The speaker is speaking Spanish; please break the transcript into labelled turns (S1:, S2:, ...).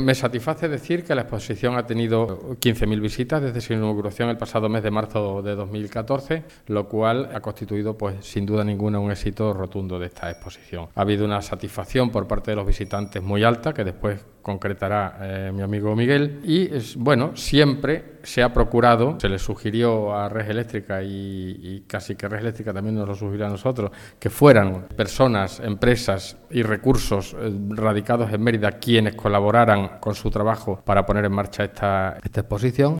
S1: Me satisface decir que la exposición ha tenido 15.000 visitas desde su inauguración el pasado mes de marzo de 2014, lo cual ha constituido, pues, sin duda ninguna, un éxito rotundo de esta exposición. Ha habido una satisfacción por parte de los visitantes muy alta, que después concretará mi amigo Miguel, y bueno, siempre se ha procurado, se le sugirió a Red Eléctrica y casi que Red Eléctrica también nos lo sugirió a nosotros, que fueran personas, empresas y recursos radicados en Mérida quienes colaboraran con su trabajo para poner en marcha esta exposición.